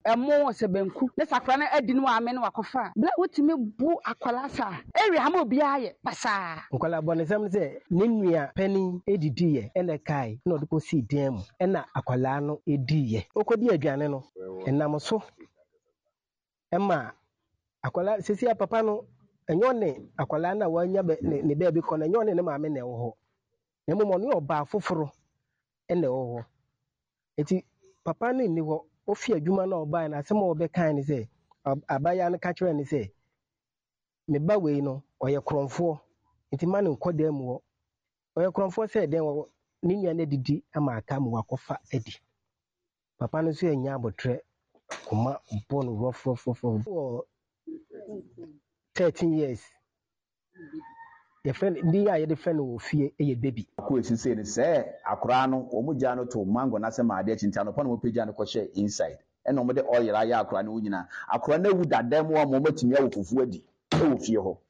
emo se benku ne sakra na adi no ame no wakofa bla wotimi bu akwala sa eri ha ma obi aye pasa nkwala bonesem se ne nua pani edidiye ene kai na odiko si dem ena akwala no ediye okodi aduane no enam so ema akwala sisi papa no enyone akwala na wanya ne bebi kono enyone ne maame na ewo ho ne momo ne oba foforo ene ewo ho eti papa no ni ho ofi adwuma na oba na asem obe kan ni se abaya no ka kire ni se me ba we no oye kronfo enti ma ne nkoda mu ho oye kronfo se den wo ni nua na didi ama aka mu wakofa edi papa no so enya abotre kuma bon rough 13 years your friend ndi ya your friend wo fie eye baby ko esise ne se akora no omugya no to mango na se ma ade chinta no pa no pagya no ko share inside eno mo de oil ya akora no nyina akora na wu dadam wo mo matimi awo fufu adi e wo fie ho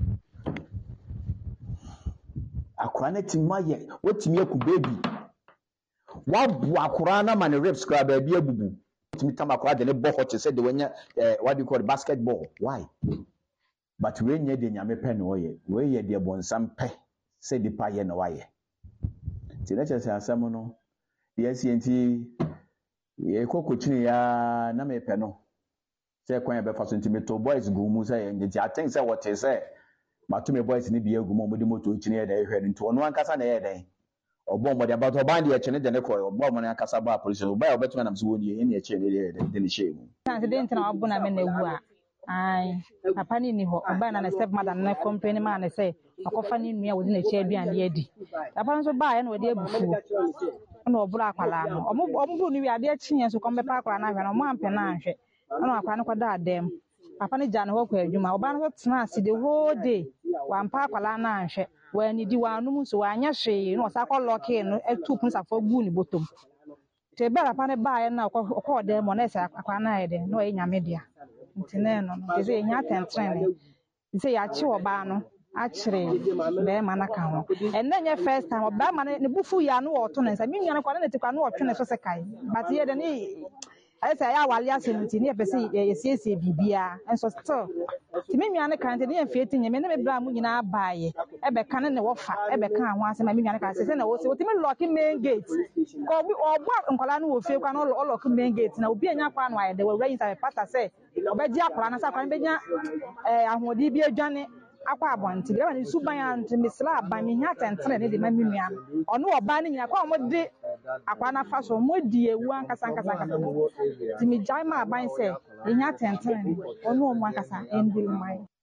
akora na timma ye wotimi aku baby wabu akora na ma ne ribs kra ba bi abubu timi tam akora de ne bo hot se de wanya what do you call it, basketball why but we nye de nyame pe no ye we ye de bonsam pe se di pa ye no wa ye ti na chese asam no yes enti ye kokochini ya na me pe no se kwan be fa so enti meto boys go mu se nti I think say what is say matume boys ni bi agumo mo di moto chini ye da ehwe nti ono ankasa na ye den obo mo de about oban de chene de ne ko obo mo ne ankasa ba police oba obetuma nam so woni ye ne chene de ne shemu na se den tena abuna me na wu a ai papa ni ho oba na step mother na company man na say akofa ni nua wodi na chi aduane adi papa nso ba ye na wodi abufu na obura akwala no omo ni wi ade achiye so kombe pa akwala na hwe na omo ampe na anhwe na akwala no kwada adem papa ni jana ho kwa adwuma oba no tena ase the whole day wa mpa akwala na anhwe wa ni di wa anum so wa anya hwe no sa lock no etu pun safo gu ni botom te bera pa ne ba ye na ko dem mo na se akwala na ye de no ye nyame dia ntine no ze nya tentrene ze ya chi oba no a chire be ma na ka ho enne nye first time oba ma ne bufu ya no oto ne nsa mi nua no kwa na tikwa no otwe ne so se kai but ye de ni I say ya wale asemti ne pese ye siesie bibia enso still ti mi nua ne kan te ne fieti nye me ne me bra mu nyina baaye e be kan ne wo fa e be kan ho asema mi nua ne kan se na wo se ti mi lock main gate ko obo nkola no wo fie kwa no lock main gate na obi anya kwa no aye de wo rain sa pata se obeji akora na sa kwa be nya ahodi bi adwane akwa abonti be na suban ant misla aban mi nya tentere ne de ma mi nua ono oba ne nyina kwa mo de akwa na fa so mo di ewu ankasa ti mi jai ma aban se nya tentere ne ono mo ankasa endul mai